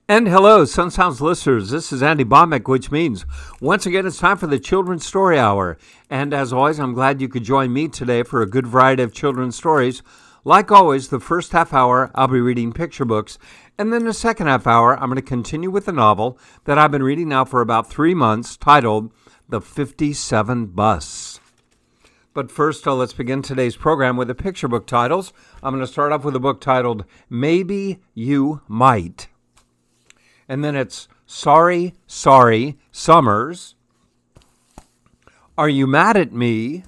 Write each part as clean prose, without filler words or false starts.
And hello, Sun Sounds listeners. This is Andy Bombeck, which means once again it's time for the Children's Story Hour. And as always, I'm glad you could join me today for a good variety of children's stories. Like always, the first half hour, I'll be reading picture books. And then the second half hour, I'm going to continue with a novel that I've been reading now for about 3 months titled The 57 Bus. But first, let's begin today's program with the picture book titles. I'm going to start off with a book titled Maybe You Might. And then it's Sorry, Sorry, Summers. Are You Mad at Me?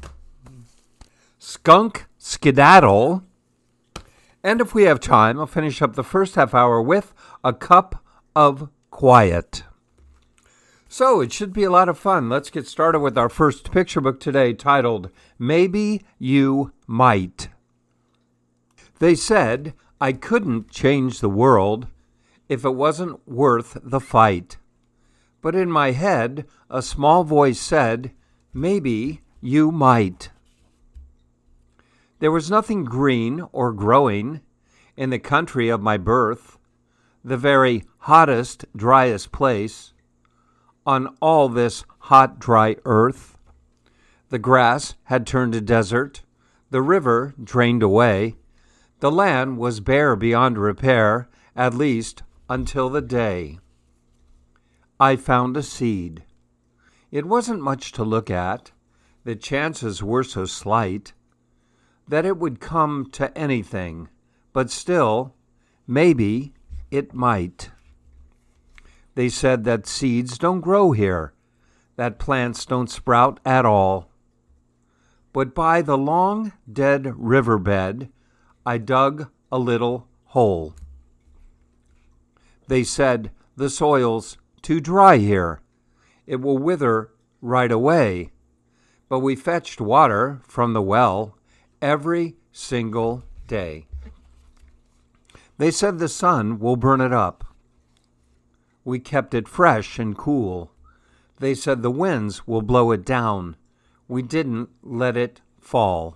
Skunk Skedaddle. And if we have time, I'll finish up the first half hour with A Cup of Quiet. So it should be a lot of fun. Let's get started with our first picture book today titled Maybe You Might. They said I couldn't change the world if it wasn't worth the fight. But in my head, a small voice said, maybe you might. There was nothing green or growing in the country of my birth, the very hottest, driest place on all this hot, dry earth. The grass had turned to desert, the river drained away, the land was bare beyond repair, at least until the day I found a seed. It wasn't much to look at. The chances were so slight that it would come to anything, but still, maybe it might. They said that seeds don't grow here, that plants don't sprout at all. But by the long, dead riverbed, I dug a little hole. They said, the soil's too dry here. It will wither right away. But we fetched water from the well every single day. They said the sun will burn it up. We kept it fresh and cool. They said the winds will blow it down. We didn't let it fall.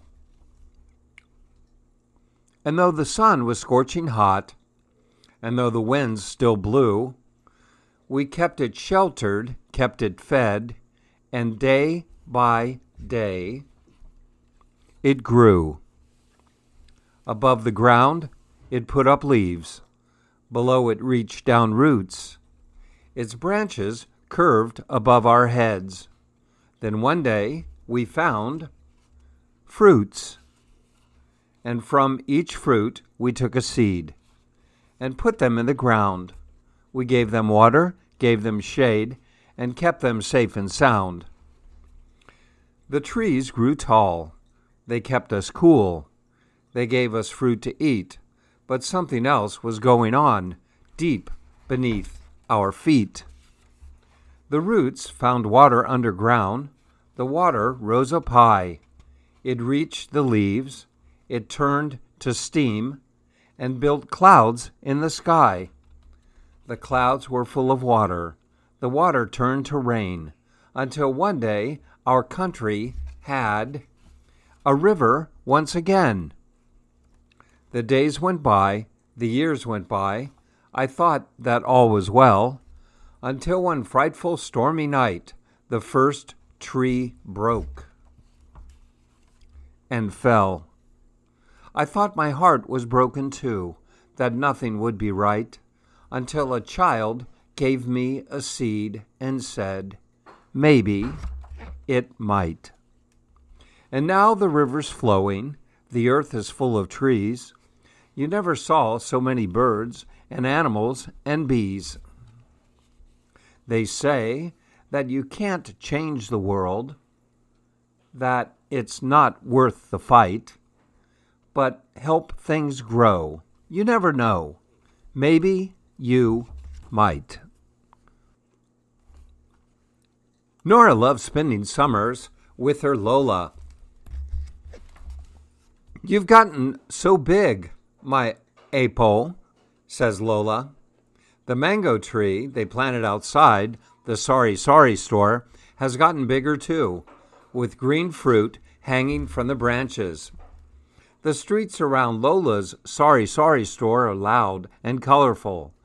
And though the sun was scorching hot, and though the winds still blew, we kept it sheltered, kept it fed, and day by day it grew. Above the ground, it put up leaves. Below it reached down roots. Its branches curved above our heads. Then one day we found fruits. And from each fruit we took a seed and put them in the ground. We gave them water, gave them shade, and kept them safe and sound. The trees grew tall. They kept us cool. They gave us fruit to eat, but something else was going on deep beneath our feet. The roots found water underground. The water rose up high. It reached the leaves. It turned to steam and built clouds in the sky. The clouds were full of water. The water turned to rain, until one day our country had a river once again. The days went by, the years went by. I thought that all was well, until one frightful stormy night the first tree broke and fell. I thought my heart was broken too, that nothing would be right, until a child gave me a seed and said, maybe it might. And now the river's flowing, the earth is full of trees. You never saw so many birds and animals and bees. They say that you can't change the world, that it's not worth the fight, but help things grow. You never know. Maybe you might. Nora loves spending summers with her Lola. You've gotten so big, my Apo, says Lola. The mango tree they planted outside the Sorry Sorry store has gotten bigger too, with green fruit hanging from the branches. The streets around Lola's Sorry Sorry store are loud and colorful.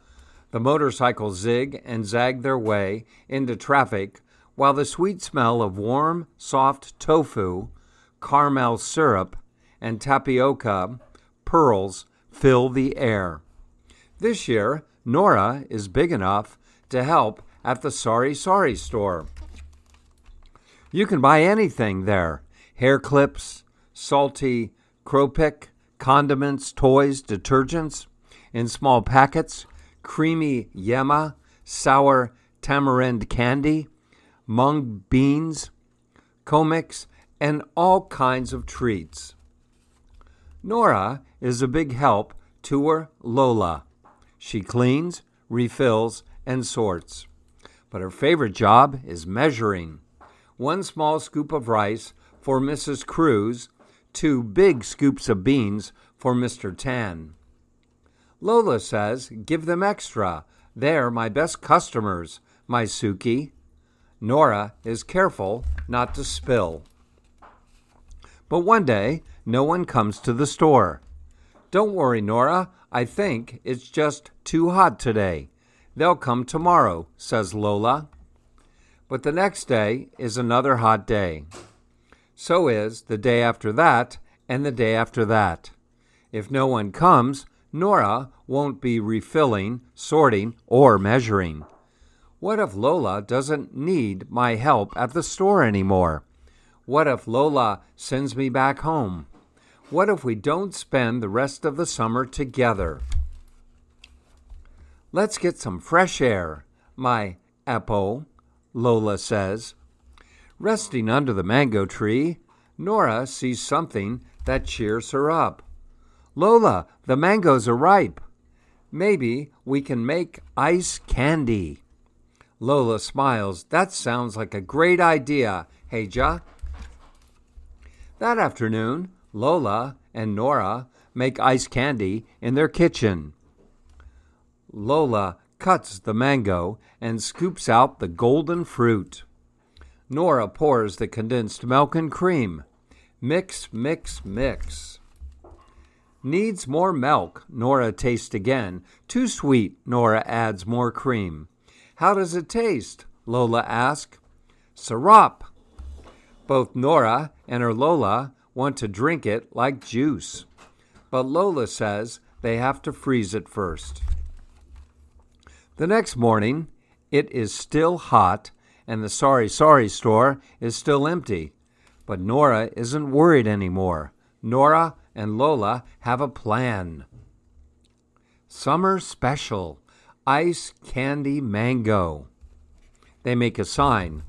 The motorcycles zig and zag their way into traffic while the sweet smell of warm, soft tofu, caramel syrup, and tapioca pearls fill the air. This year, Nora is big enough to help at the Sorry Sorry store. You can buy anything there: hair clips, salty Kropic, condiments, toys, detergents in small packets, creamy yema, sour tamarind candy, mung beans, comics, and all kinds of treats. Nora is a big help to her Lola. She cleans, refills, and sorts. But her favorite job is measuring. 1 small scoop of rice for Mrs. Cruz, 2 big scoops of beans for Mr. Tan. Lola says, "Give them extra. They're my best customers, my Suki." Nora is careful not to spill. But one day, no one comes to the store. "Don't worry, Nora. I think it's just too hot today. They'll come tomorrow," says Lola. But the next day is another hot day. So is the day after that and the day after that. If no one comes, Nora won't be refilling, sorting, or measuring. What if Lola doesn't need my help at the store anymore? What if Lola sends me back home? What if we don't spend the rest of the summer together? "Let's get some fresh air, my Apo," Lola says. Resting under the mango tree, Nora sees something that cheers her up. "Lola, the mangoes are ripe. Maybe we can make ice candy." Lola smiles. "That sounds like a great idea, Heja." That afternoon, Lola and Nora make ice candy in their kitchen. Lola cuts the mango and scoops out the golden fruit. Nora pours the condensed milk and cream. Mix, mix, mix. "Needs more milk," Nora tastes again. "Too sweet," Nora adds more cream. "How does it taste?" Lola asks. "Syrup." Both Nora and her Lola want to drink it like juice, but Lola says they have to freeze it first. The next morning, it is still hot, and the Sorry Sorry store is still empty. But Nora isn't worried anymore. Nora and Lola have a plan. Summer special, ice candy mango. They make a sign.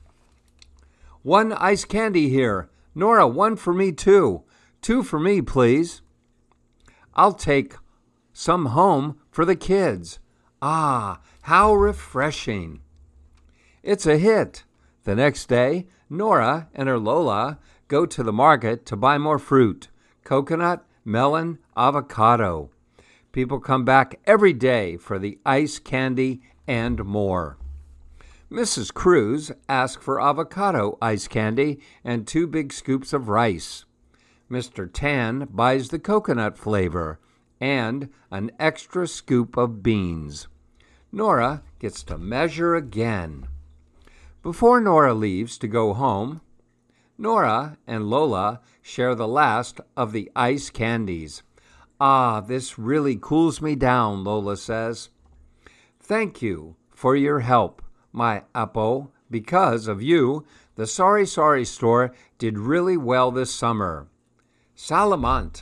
"1 ice candy here. Nora, 1 for me too. 2 for me, please." "I'll take some home for the kids." Ah, how refreshing. It's a hit. The next day, Nora and her Lola go to the market to buy more fruit: coconut, melon, avocado. People come back every day for the ice candy and more. Mrs. Cruz asks for avocado ice candy and 2 big scoops of rice. Mr. Tan buys the coconut flavor and an extra scoop of beans. Nora gets to measure again. Before Nora leaves to go home, Nora and Lola share the last of the ice candies. "Ah, this really cools me down," Lola says. "Thank you for your help, my Apo. Because of you, the Sorry Sorry store did really well this summer. Salamant."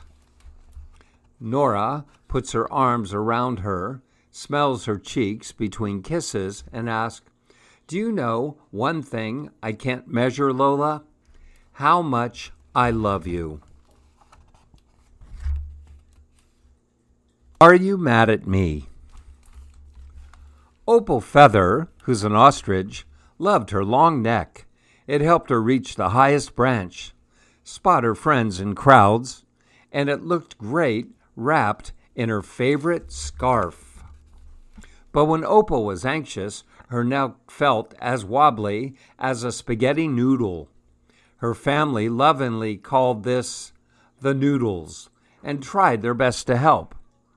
Nora puts her arms around her, smells her cheeks between kisses, and asks, "Do you know one thing I can't measure, Lola? How much I love you." Are you mad at me? Opal Feather, who's an ostrich, loved her long neck. It helped her reach the highest branch, spot her friends in crowds, and it looked great wrapped in her favorite scarf. But when Opal was anxious, her neck felt as wobbly as a spaghetti noodle. Her family lovingly called this the noodles and tried their best to help.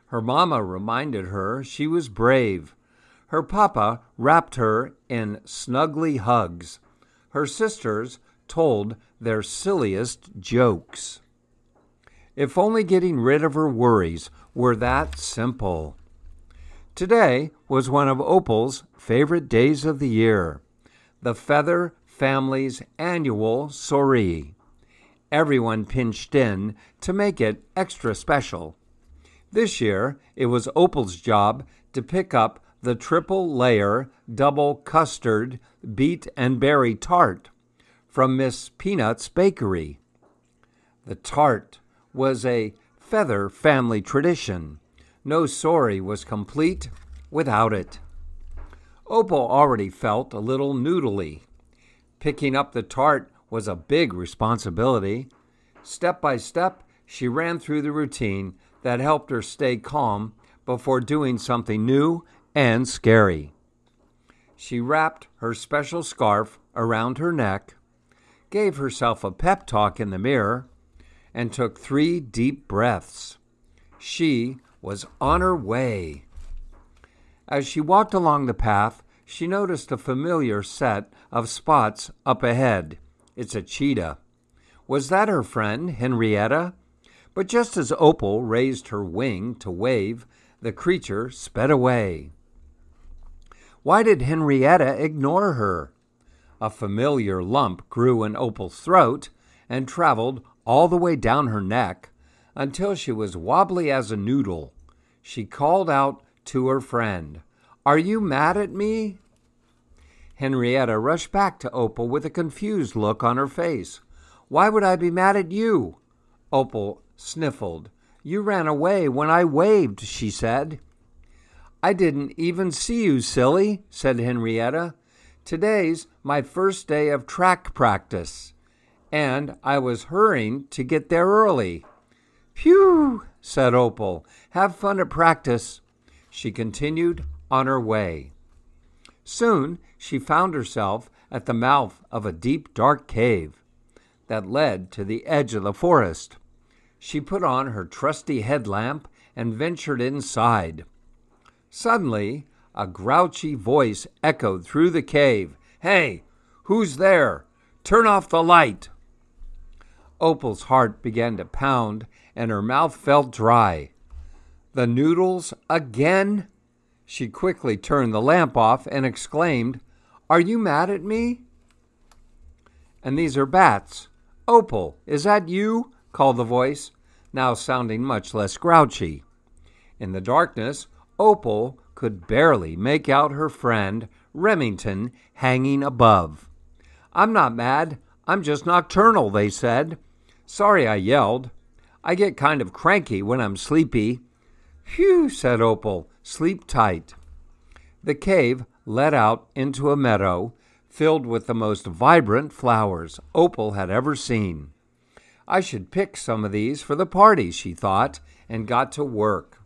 Her mama reminded her she was brave. Her papa wrapped her in snuggly hugs. Her sisters told their silliest jokes. If only getting rid of her worries were that simple. Today was one of Opal's favorite days of the year, the Feather family's annual soiree. Everyone pinched in to make it extra special. This year, it was Opal's job to pick up the triple-layer double custard beet and berry tart from Miss Peanut's bakery. The tart was a Feather family tradition. No soiree was complete without it. Opal already felt a little noodly. Picking up the tart was a big responsibility. Step by step, she ran through the routine that helped her stay calm before doing something new and scary. She wrapped her special scarf around her neck, gave herself a pep talk in the mirror, and took 3 deep breaths. She was on her way. As she walked along the path, she noticed a familiar set of spots up ahead. It's a cheetah. Was that her friend, Henrietta? But just as Opal raised her wing to wave, the creature sped away. Why did Henrietta ignore her? A familiar lump grew in Opal's throat and traveled all the way down her neck until she was wobbly as a noodle. She called out to her friend, "Are you mad at me?" Henrietta rushed back to Opal with a confused look on her face. "Why would I be mad at you?" Opal sniffled. "You ran away when I waved," she said. "I didn't even see you, silly," said Henrietta. "Today's my first day of track practice, and I was hurrying to get there early." "Phew," said Opal. "Have fun at practice." She continued on her way. Soon she found herself at the mouth of a deep, dark cave that led to the edge of the forest. She put on her trusty headlamp and ventured inside. Suddenly, a grouchy voice echoed through the cave. "Hey, who's there? Turn off the light." Opal's heart began to pound and her mouth felt dry. "The noodles again?" She quickly turned the lamp off and exclaimed, "Are you mad at me?" "And these are bats. Opal, is that you?" called the voice, now sounding much less grouchy. In the darkness, Opal could barely make out her friend, Remington, hanging above. "I'm not mad. I'm just nocturnal," they said. "Sorry I yelled. I get kind of cranky when I'm sleepy." "Phew," said Opal. "Sleep tight." The cave led out into a meadow filled with the most vibrant flowers Opal had ever seen. "I should pick some of these for the party," she thought, and got to work.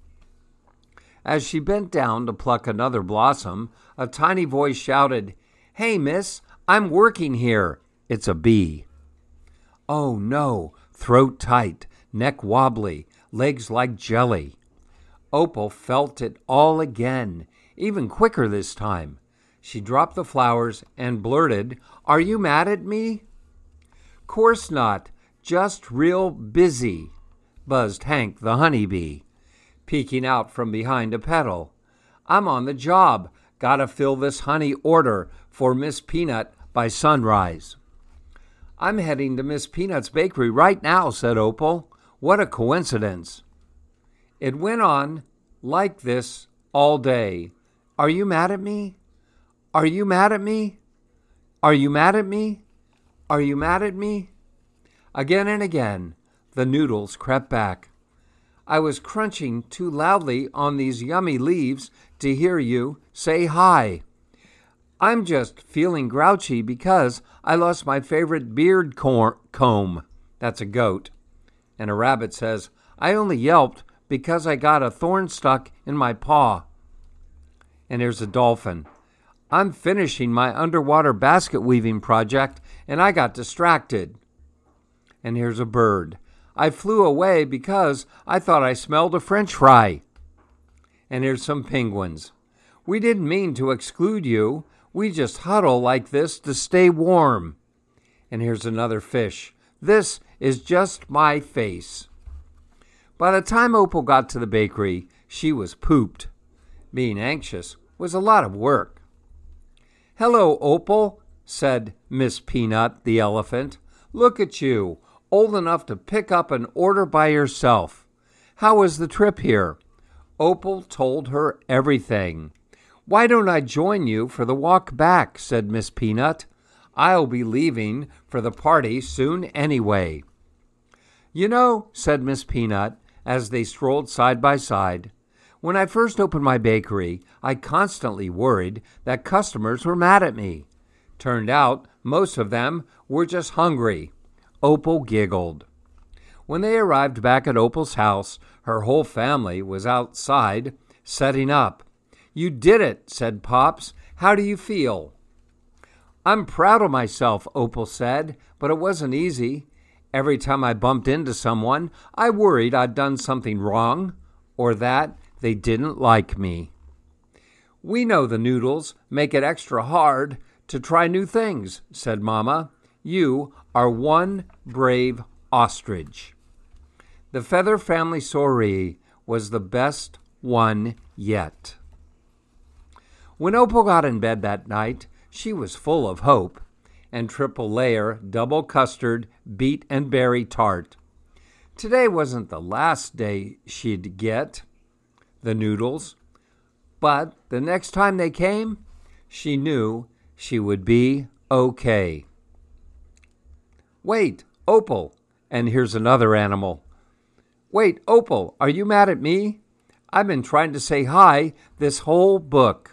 As she bent down to pluck another blossom, a tiny voice shouted, "Hey, miss, I'm working here." It's a bee. Oh, no, throat tight, neck wobbly, legs like jelly. Opal felt it all again, even quicker this time. She dropped the flowers and blurted, "Are you mad at me?" "Course not, just real busy," buzzed Hank the honeybee, peeking out from behind a petal. "I'm on the job. Gotta fill this honey order for Miss Peanut by sunrise." "I'm heading to Miss Peanut's bakery right now," said Opal. "What a coincidence." It went on like this all day. "Are you mad at me? Are you mad at me? Are you mad at me? Are you mad at me?" Again and again, the noodles crept back. "I was crunching too loudly on these yummy leaves to hear you say hi. I'm just feeling grouchy because I lost my favorite beard comb." That's a goat. And a rabbit says, "I only yelped because I got a thorn stuck in my paw." And here's a dolphin. "I'm finishing my underwater basket weaving project and I got distracted." And here's a bird. I flew away because I thought I smelled a French fry. And here's some penguins. We didn't mean to exclude you. We just huddle like this to stay warm. And here's another fish. This is just my face. By the time Opal got to the bakery, she was pooped. Being anxious was a lot of work. "Hello, Opal," said Miss Peanut, the elephant. "Look at you, old enough to pick up an order by yourself. How was the trip here?" Opal told her everything. "Why don't I join you for the walk back?" said Miss Peanut. "I'll be leaving for the party soon anyway." "You know," said Miss Peanut, as they strolled side by side, "when I first opened my bakery, I constantly worried that customers were mad at me. Turned out most of them were just hungry." Opal giggled. When they arrived back at Opal's house, her whole family was outside setting up. "You did it," said Pops. "How do you feel?" "I'm proud of myself," Opal said, "but it wasn't easy. Every time I bumped into someone, I worried I'd done something wrong or that they didn't like me." "We know the noodles make it extra hard to try new things," said Mama. "You are one brave ostrich." The Feather Family soiree was the best one yet. When Opal got in bed that night, she was full of hope and triple-layer, double custard, beet and berry tart. Today wasn't the last day she'd get the noodles, but the next time they came, she knew she would be okay. "Wait, Opal," and here's another animal. "Wait, Opal, are you mad at me? I've been trying to say hi this whole book."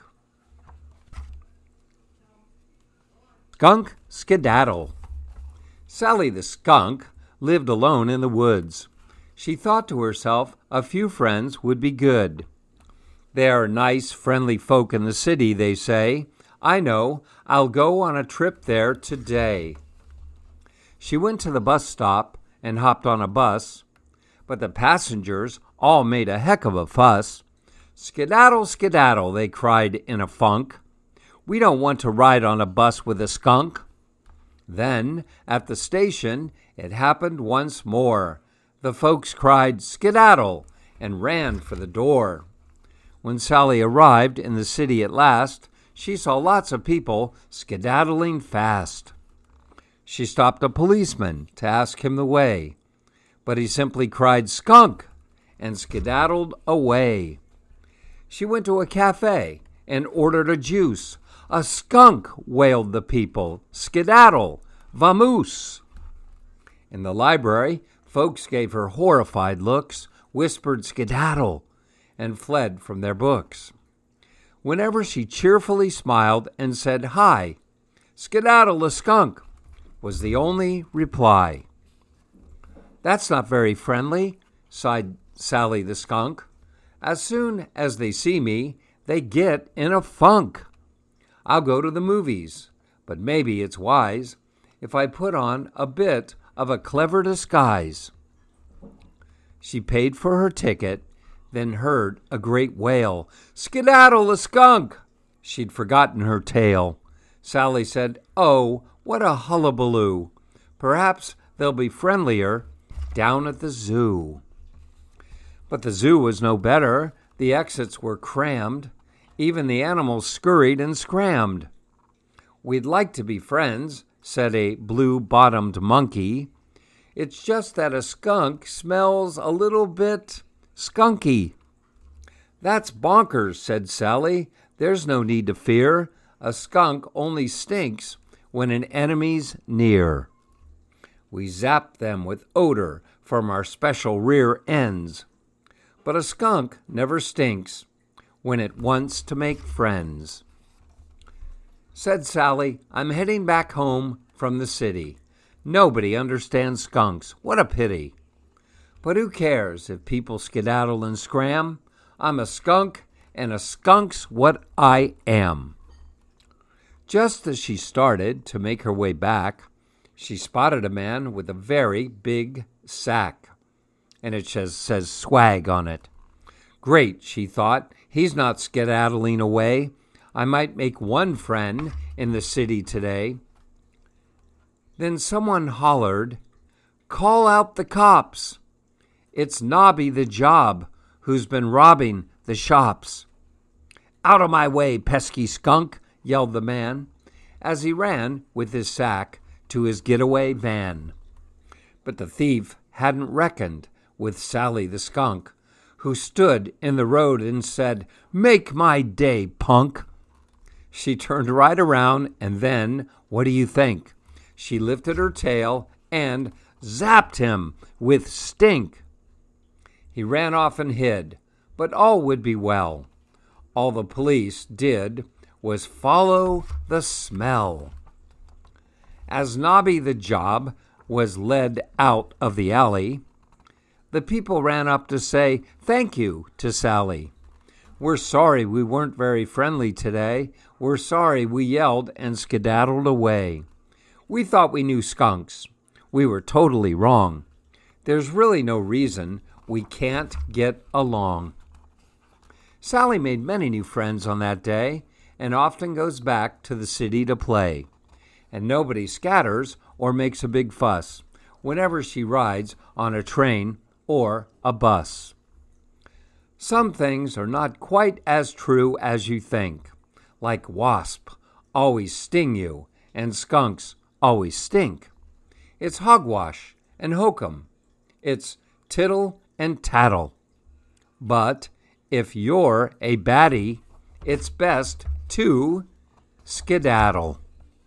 Skunk Skedaddle. Sally the skunk lived alone in the woods. She thought to herself a few friends would be good. "They are nice, friendly folk in the city," they say. "I know, I'll go on a trip there today." She went to the bus stop and hopped on a bus, but the passengers all made a heck of a fuss. "Skedaddle, skedaddle," they cried in a funk. "We don't want to ride on a bus with a skunk." Then, at the station, it happened once more. The folks cried, "Skedaddle," and ran for the door. When Sally arrived in the city at last, she saw lots of people skedaddling fast. She stopped a policeman to ask him the way, but he simply cried, "Skunk," and skedaddled away. She went to a cafe and ordered a juice. "A skunk," wailed the people. "Skedaddle, vamoose." In the library, folks gave her horrified looks, whispered "Skedaddle," and fled from their books. Whenever she cheerfully smiled and said "Hi," "Skedaddle a skunk," was the only reply. "That's not very friendly," sighed Sally the skunk. "As soon as they see me, they get in a funk. I'll go to the movies, but maybe it's wise if I put on a bit of a clever disguise." She paid for her ticket, then heard a great wail. "Skedaddle a skunk!" She'd forgotten her tail. Sally said, "Oh, what a hullabaloo. Perhaps they'll be friendlier down at the zoo." But the zoo was no better. The exits were crammed. Even the animals scurried and scrammed. "We'd like to be friends," said a blue-bottomed monkey. "It's just that a skunk smells a little bit skunky." "That's bonkers," said Sally. "There's no need to fear. A skunk only stinks when an enemy's near. We zap them with odor from our special rear ends. But a skunk never stinks when it wants to make friends." Said Sally, "I'm heading back home from the city. Nobody understands skunks. What a pity. But who cares if people skedaddle and scram? I'm a skunk, and a skunk's what I am." Just as she started to make her way back, she spotted a man with a very big sack. and it says swag on it. Great, she thought. He's not skedaddling away. I might make one friend in the city today. Then someone hollered, "Call out the cops! It's Nobby the Job who's been robbing the shops." "Out of my way, pesky skunk!" yelled the man as he ran with his sack to his getaway van. But the thief hadn't reckoned with Sally the skunk, who stood in the road and said, "Make my day, punk." She turned right around, and then, what do you think? She lifted her tail and zapped him with stink. He ran off and hid, but all would be well. All the police did was follow the smell. As Nobby the Job was led out of the alley, the people ran up to say thank you to Sally. "We're sorry we weren't very friendly today. We're sorry we yelled and skedaddled away. We thought we knew skunks. We were totally wrong. There's really no reason we can't get along." Sally made many new friends on that day and often goes back to the city to play. And nobody scatters or makes a big fuss whenever she rides on a train or a bus. Some things are not quite as true as you think, like wasps always sting you and skunks always stink. It's hogwash and hokum. It's tittle and tattle. But if you're a baddie, it's best to skedaddle.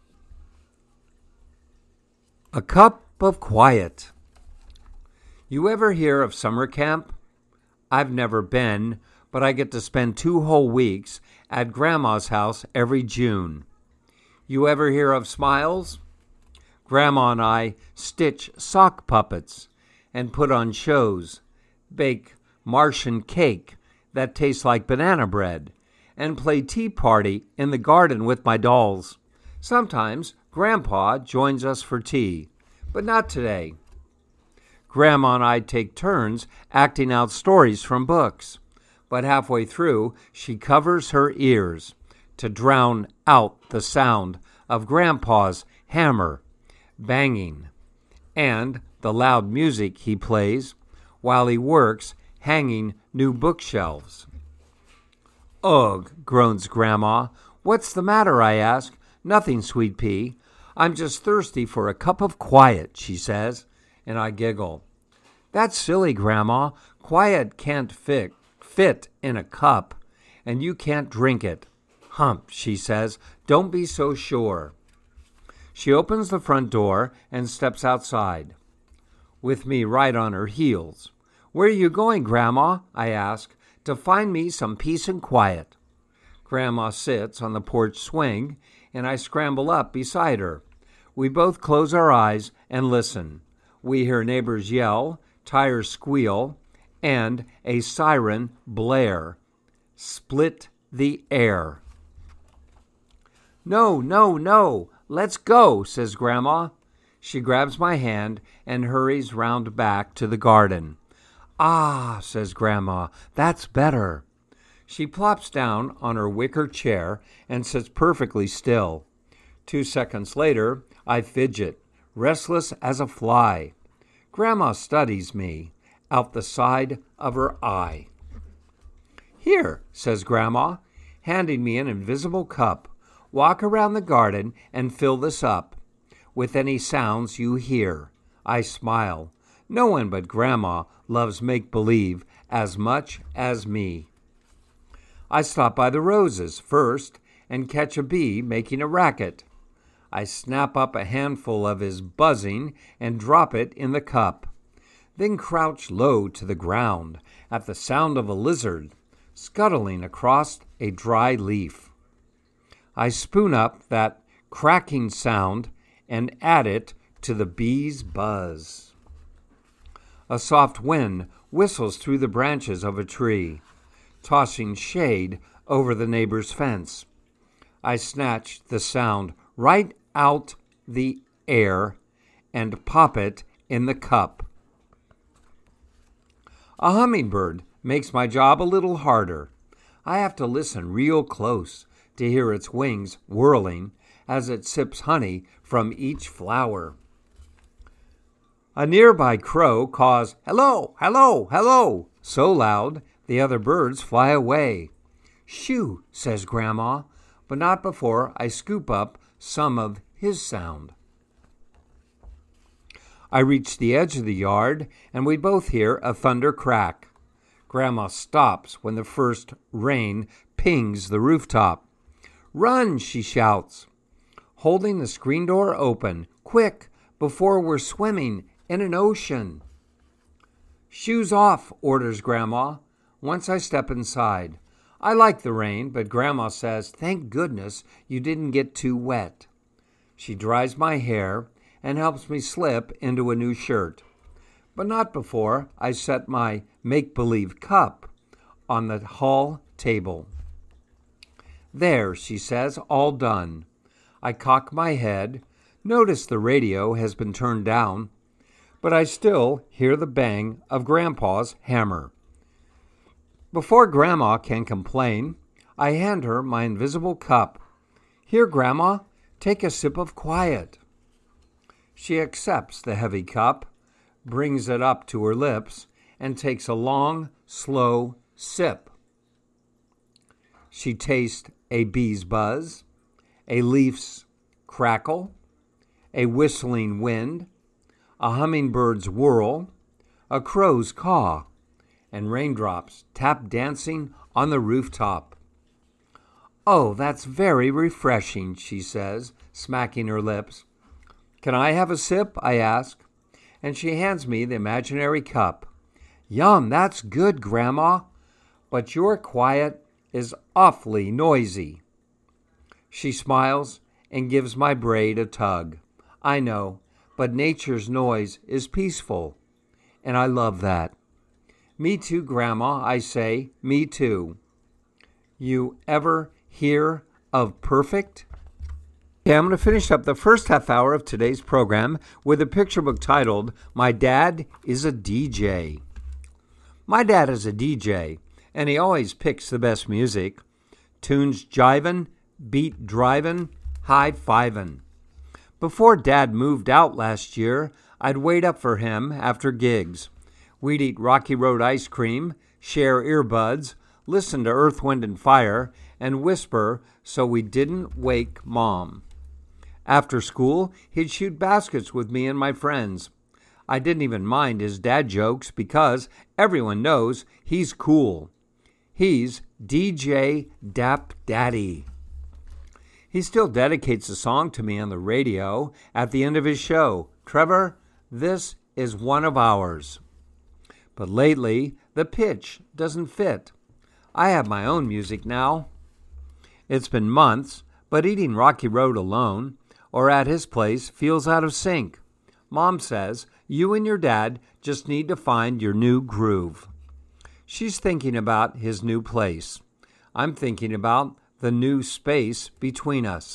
A cup of quiet. You ever hear of summer camp? I've never been, but I get to spend 2 whole weeks at Grandma's house every June. You ever hear of Smiles? Grandma and I stitch sock puppets and put on shows, bake Martian cake that tastes like banana bread, and play tea party in the garden with my dolls. Sometimes Grandpa joins us for tea, but not today. Grandma and I take turns acting out stories from books, but halfway through, she covers her ears to drown out the sound of Grandpa's hammer banging and the loud music he plays while he works hanging new bookshelves. "Ugh," groans Grandma. "What's the matter?" I ask. "Nothing, sweet pea. I'm just thirsty for a cup of quiet," she says, and I giggle. "That's silly, Grandma. Quiet can't fit in a cup, and you can't drink it." "Hump," she says. "Don't be so sure." She opens the front door and steps outside, with me right on her heels. "Where are you going, Grandma?" I ask. "To find me some peace and quiet." Grandma sits on the porch swing, and I scramble up beside her. We both close our eyes and listen. We hear neighbors yell, tires squeal, and a siren blare. Split the air. "No, no, no, let's go," says Grandma. She grabs my hand and hurries round back to the garden. "Ah," says Grandma, "that's better." She plops down on her wicker chair and sits perfectly still. 2 seconds later, I fidget, restless as a fly. Grandma studies me out the side of her eye. "Here," says Grandma, handing me an invisible cup. "Walk around the garden and fill this up with any sounds you hear." I smile. No one but Grandma loves make-believe as much as me. I stop by the roses first and catch a bee making a racket. I snap up a handful of his buzzing and drop it in the cup, then crouch low to the ground at the sound of a lizard scuttling across a dry leaf. I spoon up that cracking sound and add it to the bee's buzz. A soft wind whistles through the branches of a tree, tossing shade over the neighbor's fence. I snatch the sound right out the air and pop it in the cup. A hummingbird makes my job a little harder. I have to listen real close to hear its wings whirling as it sips honey from each flower. A nearby crow caws, "Hello, hello, hello," so loud the other birds fly away. "Shoo," says Grandma, but not before I scoop up some of his sound. I reach the edge of the yard, and we both hear a thunder crack. Grandma stops when the first rain pings the rooftop. "Run," she shouts, holding the screen door open. "Quick, before we're swimming in an ocean." "Shoes off," orders Grandma, once I step inside. I like the rain, but Grandma says, "Thank goodness you didn't get too wet." She dries my hair and helps me slip into a new shirt, but not before I set my make-believe cup on the hall table. "There," she says, "all done." I cock my head, notice the radio has been turned down, but I still hear the bang of Grandpa's hammer. Before Grandma can complain, I hand her my invisible cup. "Here, Grandma, take a sip of quiet." She accepts the heavy cup, brings it up to her lips, and takes a long, slow sip. She tastes a bee's buzz, a leaf's crackle, a whistling wind, a hummingbird's whirl, a crow's caw, and raindrops tap dancing on the rooftop. "Oh, that's very refreshing," she says, smacking her lips. "Can I have a sip?" I ask, and she hands me the imaginary cup. "Yum, that's good, Grandma, but your quiet is awfully noisy." She smiles and gives my braid a tug. I know, but nature's noise is peaceful, and I love that. "Me too, Grandma," I say, "me too." You ever hear of perfect? Okay, I'm going to finish up the first half hour of today's program with a picture book titled, "My Dad is a DJ." My dad is a DJ, and he always picks the best music. Tunes jivin', beat drivin', high-fivin'. Before Dad moved out last year, I'd wait up for him after gigs. We'd eat Rocky Road ice cream, share earbuds, listen to Earth, Wind, and Fire, and whisper so we didn't wake Mom. After school, he'd shoot baskets with me and my friends. I didn't even mind his dad jokes because everyone knows he's cool. He's DJ Dap Daddy. He still dedicates a song to me on the radio at the end of his show. "Trevor, this is one of ours." But lately, the pitch doesn't fit. I have my own music now. It's been months, but eating Rocky Road alone or at his place feels out of sync. Mom says, you and your dad just need to find your new groove. She's thinking about his new place. I'm thinking about the new space between us.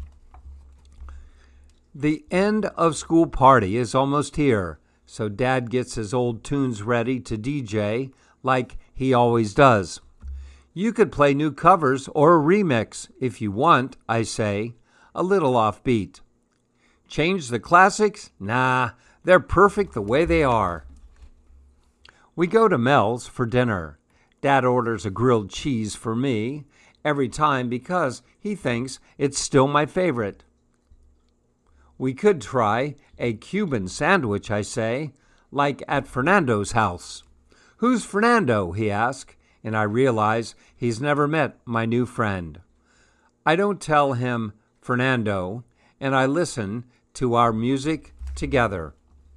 The end of school party is almost here, so Dad gets his old tunes ready to DJ like he always does. You could play new covers or a remix if you want, I say, a little offbeat. Change the classics? Nah, they're perfect the way they are. We go to Mel's for dinner. Dad orders a grilled cheese for me every time because he thinks it's still my favorite. We could try a Cuban sandwich, I say, like at Fernando's house. "Who's Fernando?" he asks, and I realize he's never met my new friend. I don't tell him Fernando, and I listen to our music together.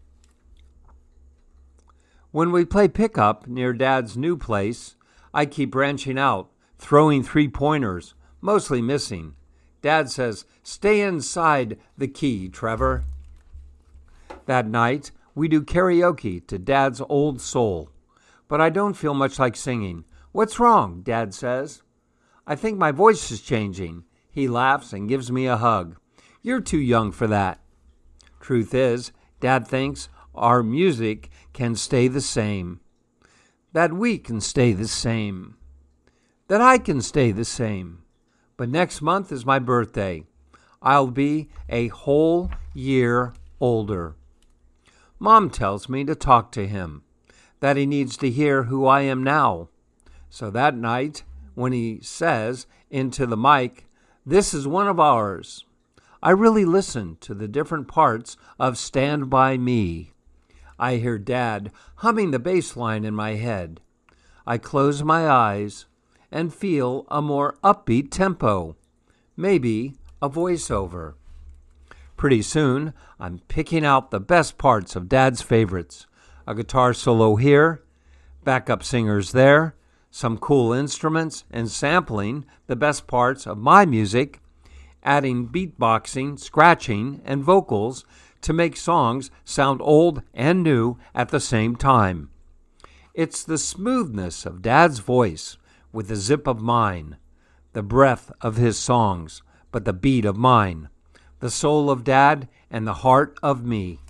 When we play pickup near Dad's new place, I keep branching out, throwing three-pointers, mostly missing. Dad says, "Stay inside the key, Trevor." That night, we do karaoke to Dad's old soul, but I don't feel much like singing. "What's wrong?" Dad says. "I think my voice is changing." He laughs and gives me a hug. "You're too young for that." Truth is, Dad thinks our music can stay the same. that we can stay the same, that I can stay the same. But next month is my birthday. I'll be a whole year older. Mom tells me to talk to him, that he needs to hear who I am now. So that night, when he says into the mic, "This is one of ours," I really listen to the different parts of Stand By Me. I hear Dad humming the bass line in my head. I close my eyes and feel a more upbeat tempo, maybe a voiceover. Pretty soon, I'm picking out the best parts of Dad's favorites. A guitar solo here, backup singers there, some cool instruments, and sampling the best parts of my music, adding beatboxing, scratching, and vocals to make songs sound old and new at the same time. It's the smoothness of Dad's voice with the zip of mine, the breath of his songs, but the beat of mine, the soul of Dad and the heart of me.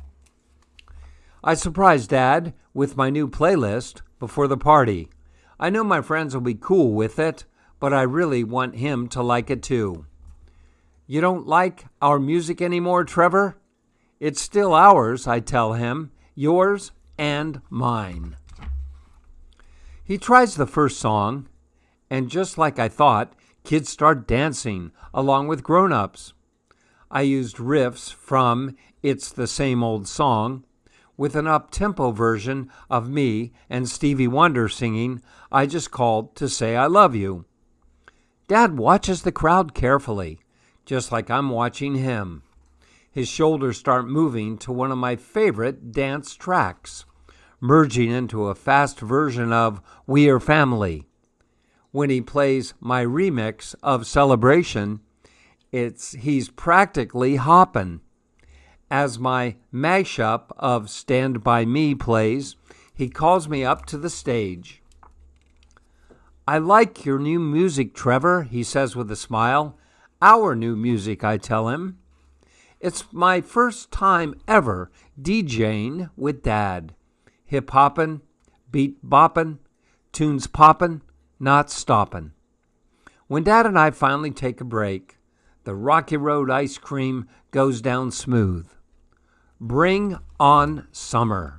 I surprised Dad with my new playlist before the party. I know my friends will be cool with it, but I really want him to like it too. "You don't like our music anymore, Trevor?" "It's still ours," I tell him, "yours and mine." He tries the first song, and just like I thought, kids start dancing along with grown-ups. I used riffs from It's the Same Old Song with an up-tempo version of me and Stevie Wonder singing I Just Called to Say I Love You. Dad watches the crowd carefully, just like I'm watching him. His shoulders start moving to one of my favorite dance tracks, merging into a fast version of We Are Family. When he plays my remix of Celebration, he's practically hopping. As my mashup of Stand By Me plays, he calls me up to the stage. "I like your new music, Trevor," he says with a smile. "Our new music," I tell him. It's my first time ever DJing with Dad. Hip-hoppin', beat-boppin', tunes poppin', not stoppin'. When Dad and I finally take a break, the Rocky Road ice cream goes down smooth. Bring on summer.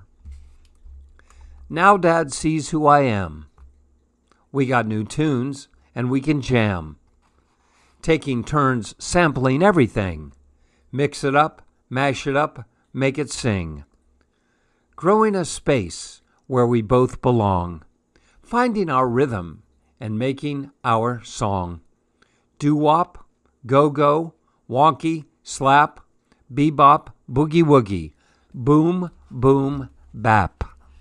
Now Dad sees who I am. We got new tunes, and we can jam. Taking turns sampling everything. Mix it up, mash it up, make it sing. Growing a space where we both belong. Finding our rhythm and making our song. Doo-wop, go-go, wonky, slap, bebop, boogie-woogie, boom, boom, bap.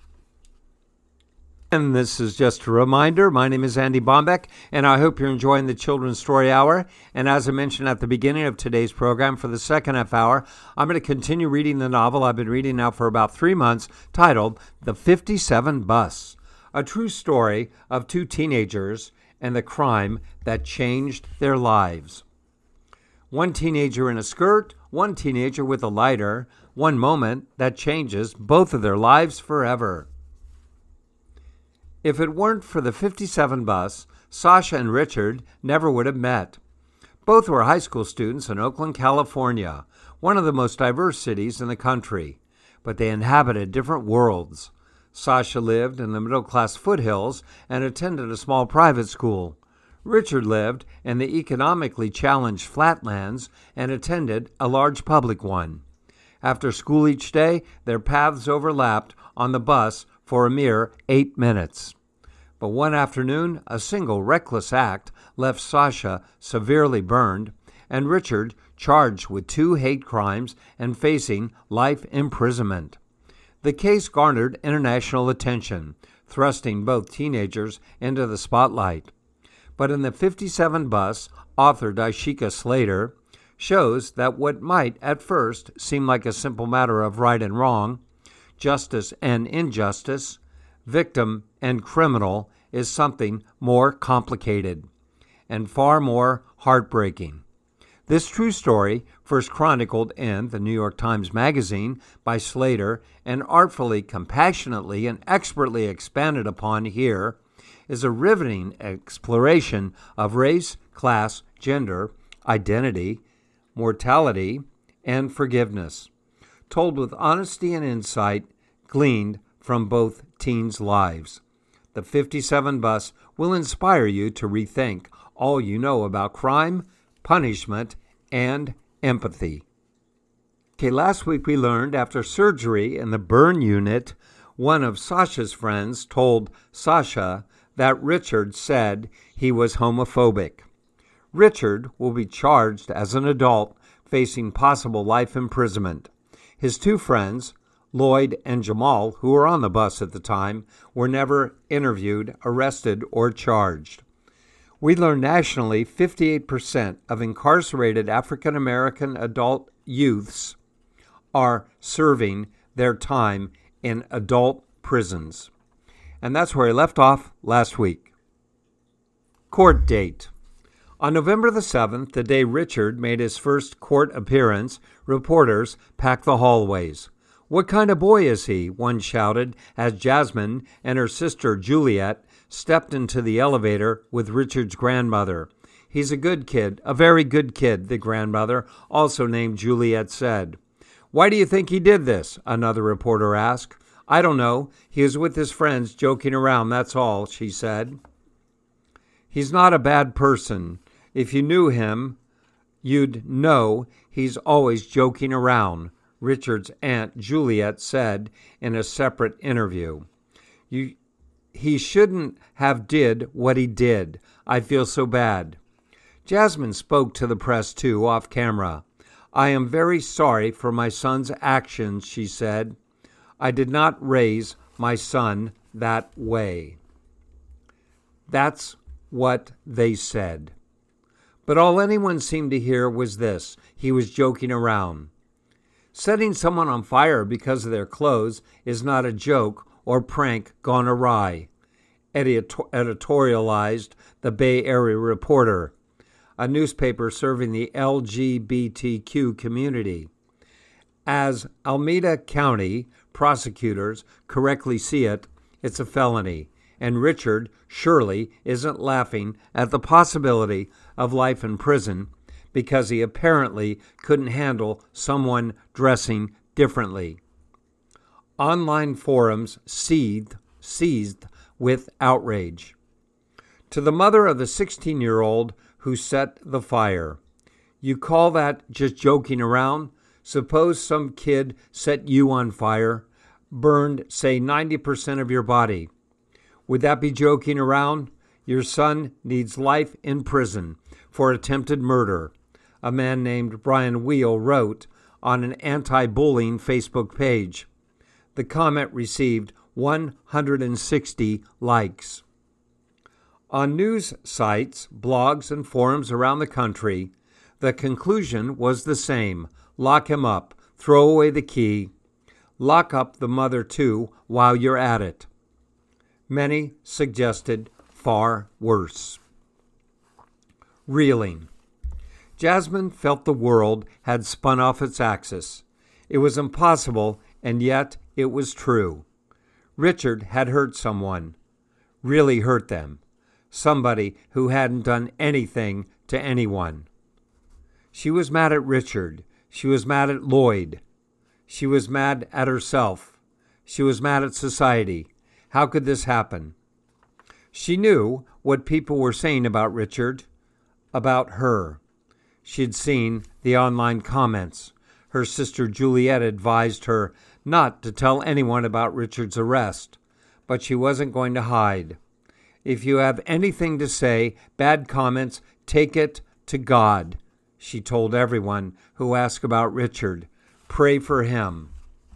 And this is just a reminder, my name is Andy Bombeck, and I hope you're enjoying the Children's Story Hour. And as I mentioned at the beginning of today's program, for the second half hour, I'm going to continue reading the novel I've been reading now for about 3 months, titled The 57 Bus, a true story of two teenagers and the crime that changed their lives. One teenager in a skirt, one teenager with a lighter, one moment that changes both of their lives forever. If it weren't for the 57 bus, Sasha and Richard never would have met. Both were high school students in Oakland, California, one of the most diverse cities in the country, but they inhabited different worlds. Sasha lived in the middle-class foothills and attended a small private school. Richard lived in the economically challenged flatlands and attended a large public one. After school each day, their paths overlapped on the bus for a mere 8 minutes. But one afternoon, a single reckless act left Sasha severely burned, and Richard charged with 2 hate crimes and facing life imprisonment. The case garnered international attention, thrusting both teenagers into the spotlight. But in the 57 bus, author Daishika Slater shows that what might at first seem like a simple matter of right and wrong, justice and injustice, victim and criminal, is something more complicated and far more heartbreaking. This true story, first chronicled in the New York Times Magazine by Slater and artfully, compassionately, and expertly expanded upon here, is a riveting exploration of race, class, gender, identity, mortality, and forgiveness, told with honesty and insight gleaned from both teens' lives. The 57 Bus will inspire you to rethink all you know about crime, punishment, and empathy. Okay, last week we learned after surgery in the burn unit, one of Sasha's friends told Sasha that Richard said he was homophobic. Richard will be charged as an adult, facing possible life imprisonment. His two friends, Lloyd and Jamal, who were on the bus at the time, were never interviewed, arrested, or charged. We learned nationally 58% of incarcerated African American adult youths are serving their time in adult prisons. And that's where I left off last week. Court date. On November the 7th, the day Richard made his first court appearance, reporters packed the hallways. "What kind of boy is he?" one shouted as Jasmine and her sister Juliet stepped into the elevator with Richard's grandmother. "He's a good kid, a very good kid," the grandmother, also named Juliet, said. "Why do you think he did this?" another reporter asked. "I don't know. He was with his friends joking around, that's all," she said. "He's not a bad person. If you knew him, you'd know he's always joking around," Richard's aunt Juliet said in a separate interview. He shouldn't have did what he did. I feel so bad." Jasmine spoke to the press too, off camera. "I am very sorry for my son's actions," she said. "I did not raise my son that way." That's what they said. But all anyone seemed to hear was this: he was joking around. Setting someone on fire because of their clothes is not a joke or prank gone awry, editorialized the Bay Area Reporter, a newspaper serving the LGBTQ community. As Alameda County prosecutors correctly see it, it's a felony, and Richard surely isn't laughing at the possibility of life in prison because he apparently couldn't handle someone dressing differently. Online forums seized with outrage. To the mother of the 16-year-old who set the fire, "You call that just joking around? Suppose some kid set you on fire, burned, say, 90% of your body. Would that be joking around? Your son needs life in prison for attempted murder," a man named Brian Wheel wrote on an anti-bullying Facebook page. The comment received 160 likes. On news sites, blogs, and forums around the country, the conclusion was the same: lock him up, throw away the key, lock up the mother too while you're at it. Many suggested far worse. Reeling. Jasmine felt the world had spun off its axis. It was impossible, and yet it was true. Richard had hurt someone, really hurt them, somebody who hadn't done anything to anyone. She was mad at Richard. She was mad at Lloyd. She was mad at herself. She was mad at society. How could this happen? She knew what people were saying about Richard, about her. She'd seen the online comments. Her sister Juliet advised her not to tell anyone about Richard's arrest, but she wasn't going to hide. "If you have anything to say, bad comments, take it to God," she told everyone who asked about Richard. "Pray for him."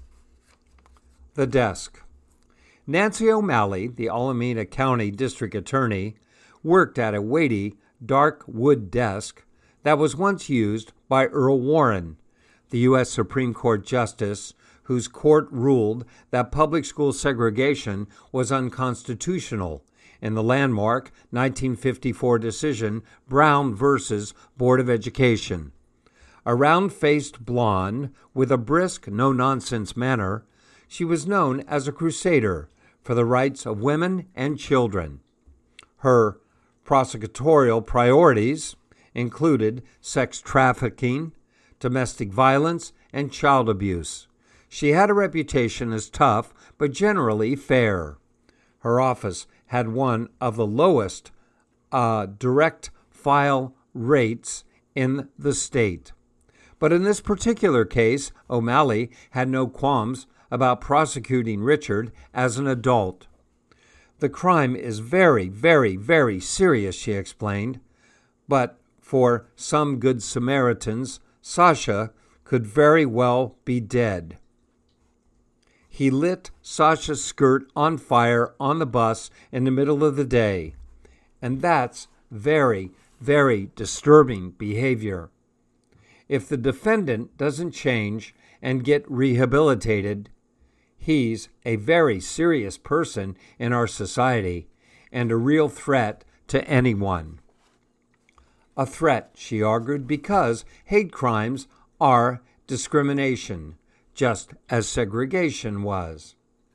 The desk. Nancy O'Malley, the Alameda County District Attorney, worked at a weighty, dark wood desk that was once used by Earl Warren, the U.S. Supreme Court Justice, whose court ruled that public school segregation was unconstitutional in the landmark 1954 decision Brown v. Board of Education. A round-faced blonde with a brisk, no-nonsense manner, she was known as a crusader for the rights of women and children. Her prosecutorial priorities included sex trafficking, domestic violence, and child abuse. She had a reputation as tough, but generally fair. Her office had one of the lowest direct file rates in the state. But in this particular case, O'Malley had no qualms about prosecuting Richard as an adult. The crime is very, very, very serious, she explained, but for some good Samaritans, Sasha could very well be dead. He lit Sasha's skirt on fire on the bus in the middle of the day, and that's very, very disturbing behavior. If the defendant doesn't change and get rehabilitated, he's a very serious person in our society and a real threat to anyone. A threat, she argued, because hate crimes are discrimination, just as segregation was.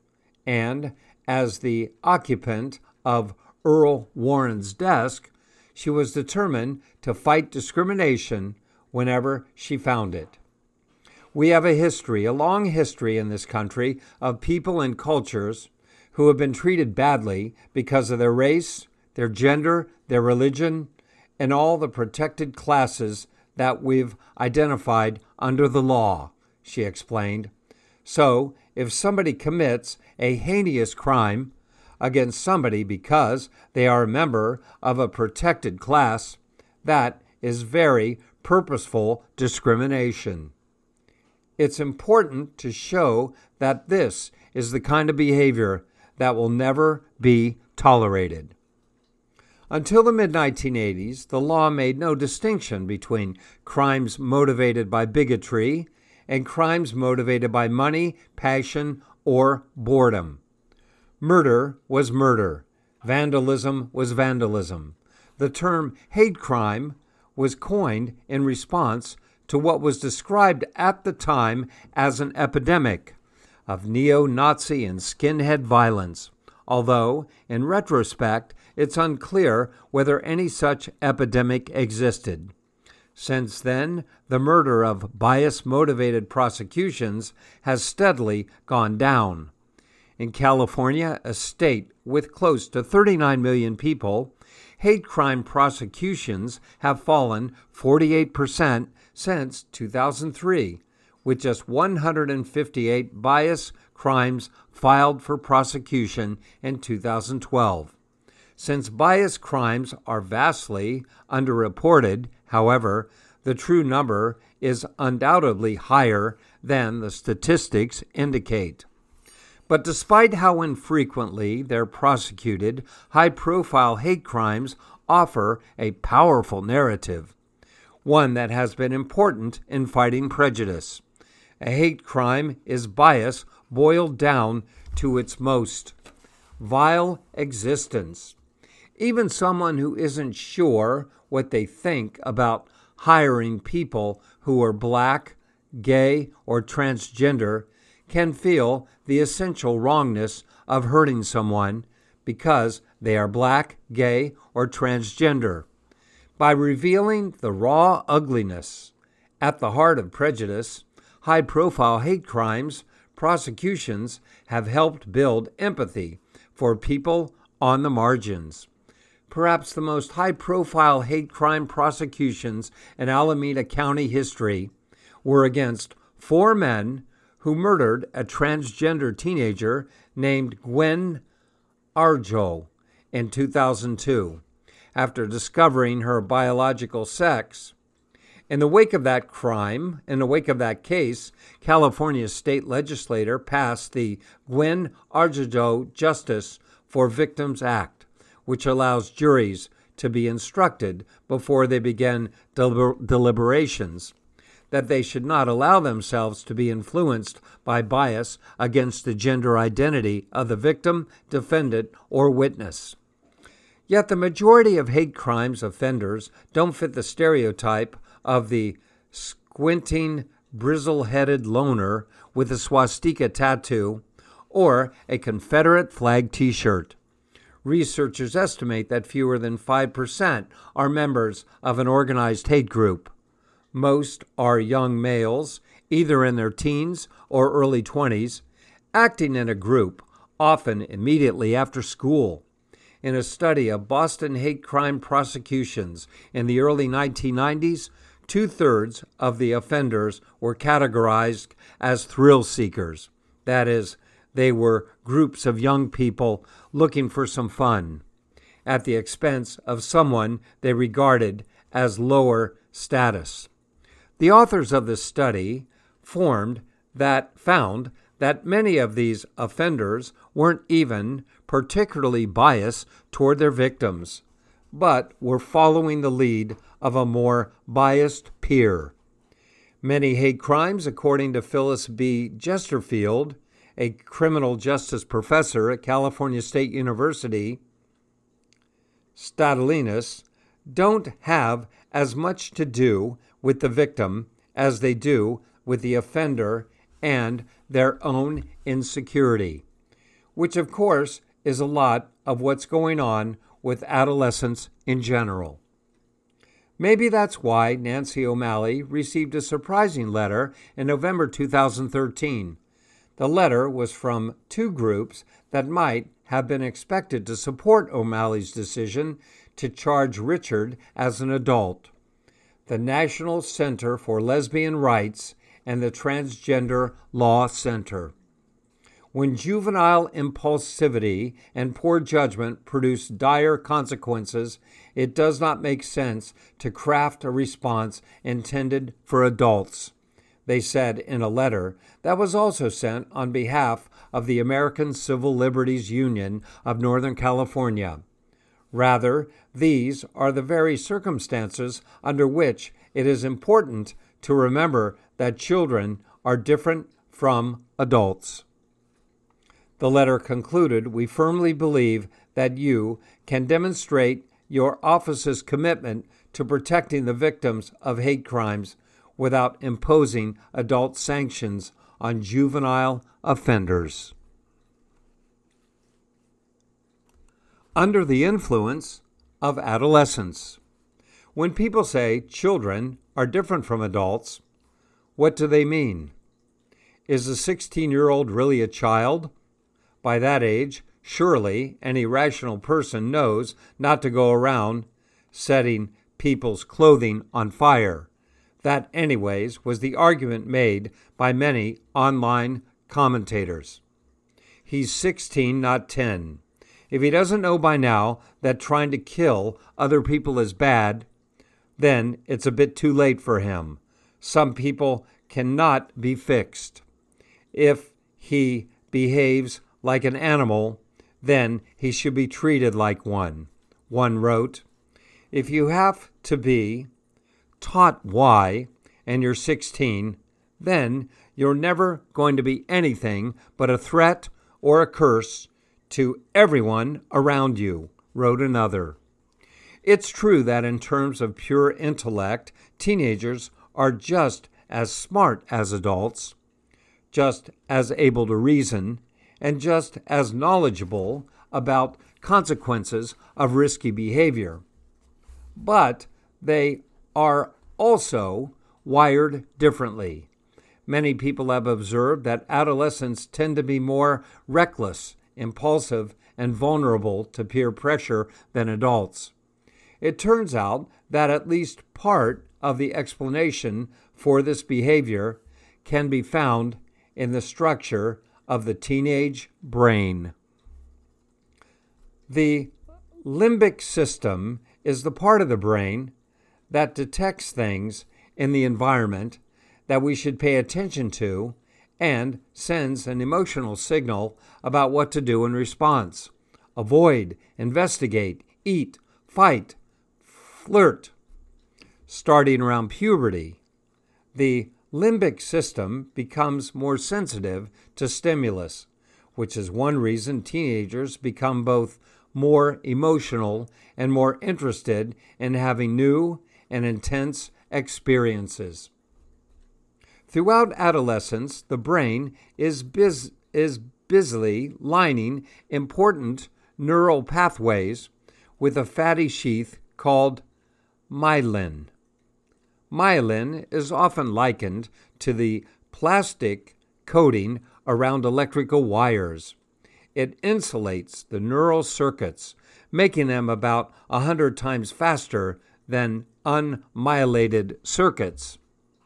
And as the occupant of Earl Warren's desk, she was determined to fight discrimination whenever she found it. We have a long history in this country of people and cultures who have been treated badly because of their race, their gender, their religion, and all the protected classes that we've identified under the law, she explained. So, if somebody commits a heinous crime against somebody because they are a member of a protected class, that is very purposeful discrimination. It's important to show that this is the kind of behavior that will never be tolerated. Until the mid-1980s, the law made no distinction between crimes motivated by bigotry and crimes motivated by money, passion, or boredom. Murder was murder. Vandalism was vandalism. The term hate crime was coined in response to what was described at the time as an epidemic of neo-Nazi and skinhead violence, although, in retrospect, it's unclear whether any such epidemic existed. Since then, the murder of bias-motivated prosecutions has steadily gone down. In California, a state with close to 39 million people, hate crime prosecutions have fallen 48% since 2003, with just 158 bias crimes filed for prosecution in 2012. Since bias crimes are vastly underreported, however, the true number is undoubtedly higher than the statistics indicate. But despite how infrequently they're prosecuted, high-profile hate crimes offer a powerful narrative, one that has been important in fighting prejudice. A hate crime is bias boiled down to its most vile existence. Even someone who isn't sure what they think about hiring people who are black, gay, or transgender can feel the essential wrongness of hurting someone because they are black, gay, or transgender. By revealing the raw ugliness at the heart of prejudice, high-profile hate crimes prosecutions have helped build empathy for people on the margins. Perhaps the most high-profile hate crime prosecutions in Alameda County history were against 4 men who murdered a transgender teenager named Gwen Arjo in 2002 after discovering her biological sex. In the wake of that case, California's state legislature passed the Gwen Arjo Justice for Victims Act, which allows juries to be instructed before they begin deliberations that they should not allow themselves to be influenced by bias against the gender identity of the victim, defendant, or witness. Yet the majority of hate crimes offenders don't fit the stereotype of the squinting, bristle-headed loner with a swastika tattoo, or a Confederate flag t-shirt. Researchers estimate that fewer than 5% are members of an organized hate group. Most are young males, either in their teens or early 20s, acting in a group, often immediately after school. In a study of Boston hate crime prosecutions in the early 1990s, 2/3 of the offenders were categorized as thrill seekers. That is, they were groups of young people looking for some fun, at the expense of someone they regarded as lower status. The authors of the study found that many of these offenders weren't even particularly biased toward their victims, but were following the lead of a more biased peer. Many hate crimes, according to Phyllis B. Chesterfield, a criminal justice professor at California State University, Statistics, don't have as much to do with the victim as they do with the offender and their own insecurity, which of course is a lot of what's going on with adolescents in general. Maybe that's why Nancy O'Malley received a surprising letter in November 2013. The letter was from two groups that might have been expected to support O'Malley's decision to charge Richard as an adult: the National Center for Lesbian Rights and the Transgender Law Center. When juvenile impulsivity and poor judgment produce dire consequences, it does not make sense to craft a response intended for adults, they said in a letter that was also sent on behalf of the American Civil Liberties Union of Northern California. Rather, these are the very circumstances under which it is important to remember that children are different from adults. The letter concluded, "We firmly believe that you can demonstrate your office's commitment to protecting the victims of hate crimes without imposing adult sanctions on juvenile offenders." Under the influence of adolescence. When people say children are different from adults, what do they mean? Is a 16-year-old really a child? By that age, surely any rational person knows not to go around setting people's clothing on fire. That, anyways, was the argument made by many online commentators. He's 16, not 10. If he doesn't know by now that trying to kill other people is bad, then it's a bit too late for him. Some people cannot be fixed. If he behaves like an animal, then he should be treated like one. One wrote, "If you have to be taught why, and you're 16, then you're never going to be anything but a threat or a curse to everyone around you," wrote another. It's true that in terms of pure intellect, teenagers are just as smart as adults, just as able to reason, and just as knowledgeable about consequences of risky behavior. But they are also wired differently. Many people have observed that adolescents tend to be more reckless, impulsive, and vulnerable to peer pressure than adults. It turns out that at least part of the explanation for this behavior can be found in the structure of the teenage brain. The limbic system is the part of the brain that detects things in the environment that we should pay attention to and sends an emotional signal about what to do in response: avoid, investigate, eat, fight, flirt. Starting around puberty, the limbic system becomes more sensitive to stimulus, which is one reason teenagers become both more emotional and more interested in having new and intense experiences. Throughout adolescence, the brain is busily lining important neural pathways with a fatty sheath called myelin. Myelin is often likened to the plastic coating around electrical wires. It insulates the neural circuits, making them about 100 times faster than unmyelated circuits.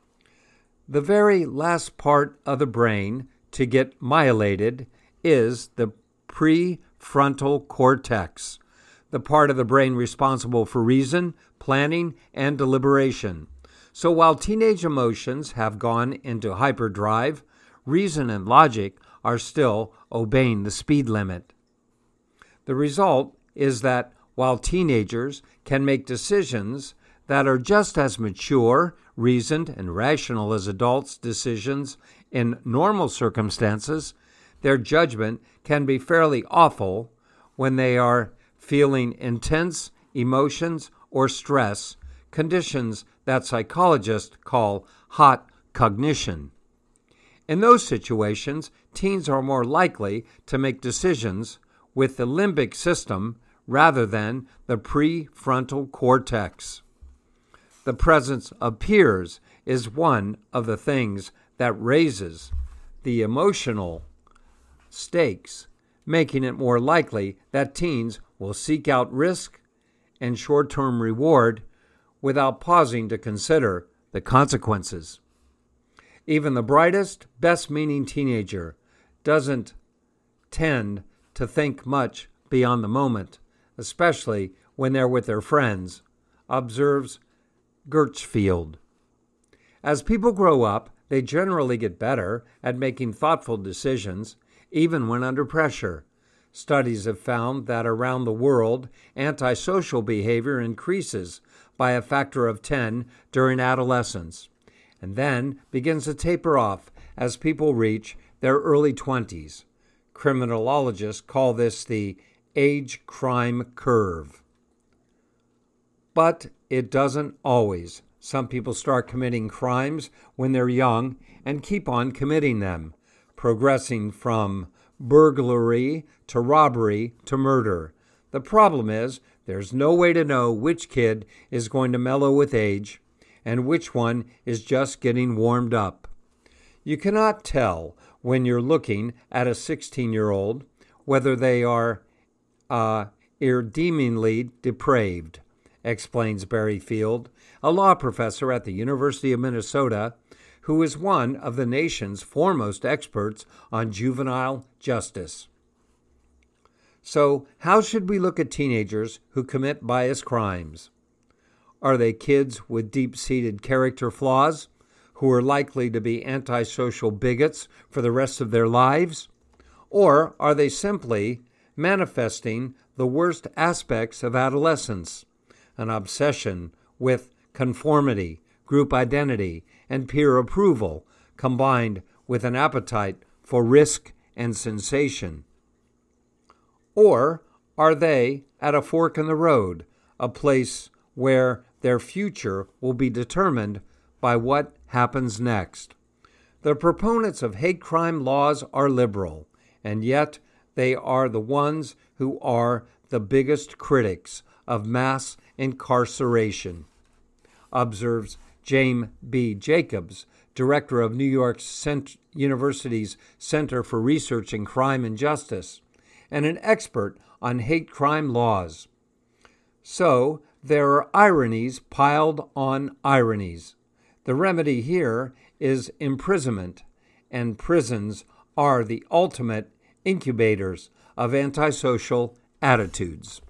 The very last part of the brain to get myelated is the prefrontal cortex, the part of the brain responsible for reason, planning, and deliberation. So while teenage emotions have gone into hyperdrive, reason and logic are still obeying the speed limit. The result is that while teenagers can make decisions that are just as mature, reasoned, and rational as adults' decisions in normal circumstances, their judgment can be fairly awful when they are feeling intense emotions or stress, conditions that psychologists call hot cognition. In those situations, teens are more likely to make decisions with the limbic system rather than the prefrontal cortex. The presence of peers is one of the things that raises the emotional stakes, making it more likely that teens will seek out risk and short-term reward without pausing to consider the consequences. Even the brightest, best-meaning teenager doesn't tend to think much beyond the moment, especially when they're with their friends, observes Gertzfield. As people grow up, they generally get better at making thoughtful decisions, even when under pressure. Studies have found that around the world, antisocial behavior increases by a factor of 10 during adolescence, and then begins to taper off as people reach their early 20s. Criminologists call this the age crime curve. But it doesn't always. Some people start committing crimes when they're young and keep on committing them, progressing from burglary to robbery to murder. The problem is there's no way to know which kid is going to mellow with age and which one is just getting warmed up. You cannot tell when you're looking at a 16-year-old whether they are irredeemingly depraved, explains Barry Field, a law professor at the University of Minnesota, who is one of the nation's foremost experts on juvenile justice. So, how should we look at teenagers who commit biased crimes? Are they kids with deep-seated character flaws who are likely to be antisocial bigots for the rest of their lives? Or are they simply manifesting the worst aspects of adolescence, an obsession with conformity, group identity, and peer approval, combined with an appetite for risk and sensation? Or are they at a fork in the road, a place where their future will be determined by what happens next? The proponents of hate crime laws are liberal, and yet they are the ones who are the biggest critics of mass incarceration, observes James B. Jacobs, director of New York University's Center for Research in Crime and Justice, and an expert on hate crime laws. So, there are ironies piled on ironies. The remedy here is imprisonment, and prisons are the ultimate incubators of antisocial attitudes.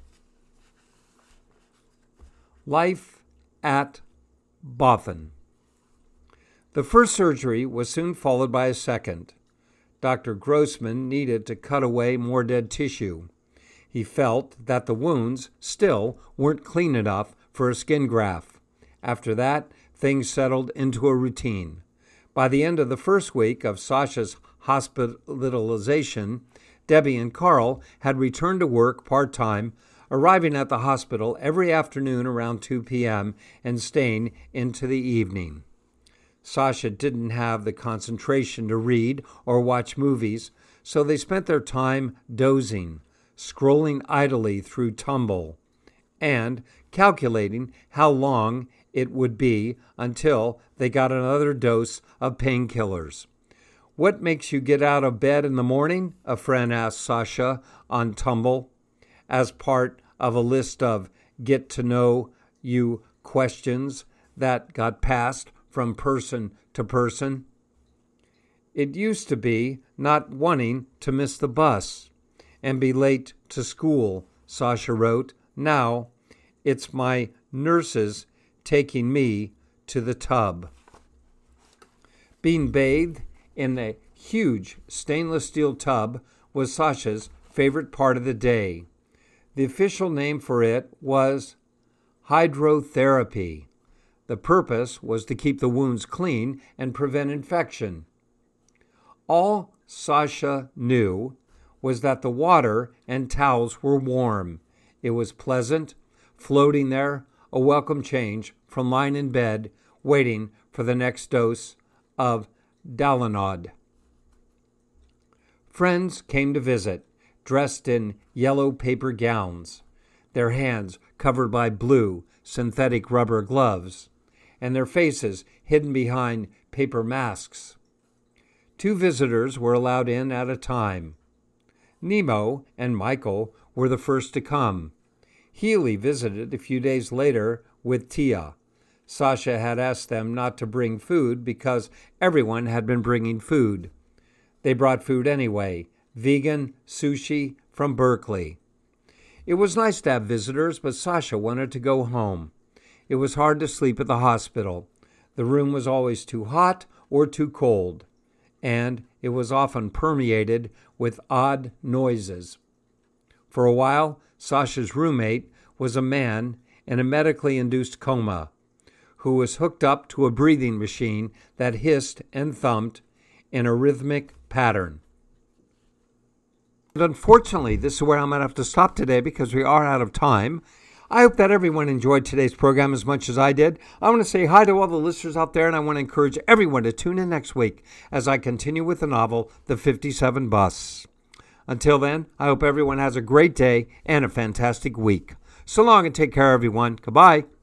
Life at Bothan. The first surgery was soon followed by a second. Dr. Grossman needed to cut away more dead tissue. He felt that the wounds still weren't clean enough for a skin graft. After that, things settled into a routine. By the end of the first week of Sasha's hospitalization, Debbie and Carl had returned to work part-time, arriving at the hospital every afternoon around 2 p.m. and staying into the evening. Sasha didn't have the concentration to read or watch movies, so they spent their time dozing, scrolling idly through Tumble, and calculating how long it would be until they got another dose of painkillers. "What makes you get out of bed in the morning?" a friend asked Sasha on Tumble, as part of a list of get-to-know-you questions that got passed from person to person. "It used to be not wanting to miss the bus and be late to school," Sasha wrote. "Now it's my nurses taking me to the tub." Being bathed in a huge stainless steel tub was Sasha's favorite part of the day. The official name for it was hydrotherapy. The purpose was to keep the wounds clean and prevent infection. All Sasha knew was that the water and towels were warm. It was pleasant, floating there, a welcome change from lying in bed, waiting for the next dose of Dalanod. Friends came to visit, dressed in yellow paper gowns, their hands covered by blue synthetic rubber gloves, and their faces hidden behind paper masks. 2 visitors were allowed in at a time. Nemo and Michael were the first to come. Healy visited a few days later with Tia. Sasha had asked them not to bring food because everyone had been bringing food. They brought food anyway, vegan sushi from Berkeley. It was nice to have visitors, but Sasha wanted to go home. It was hard to sleep at the hospital. The room was always too hot or too cold, and it was often permeated with odd noises. For a while, Sasha's roommate was a man in a medically induced coma who was hooked up to a breathing machine that hissed and thumped in a rhythmic pattern. But unfortunately, this is where I'm going to have to stop today because we are out of time. I hope that everyone enjoyed today's program as much as I did. I want to say hi to all the listeners out there, and I want to encourage everyone to tune in next week as I continue with the novel, The 57 Bus. Until then, I hope everyone has a great day and a fantastic week. So long and take care, everyone. Goodbye.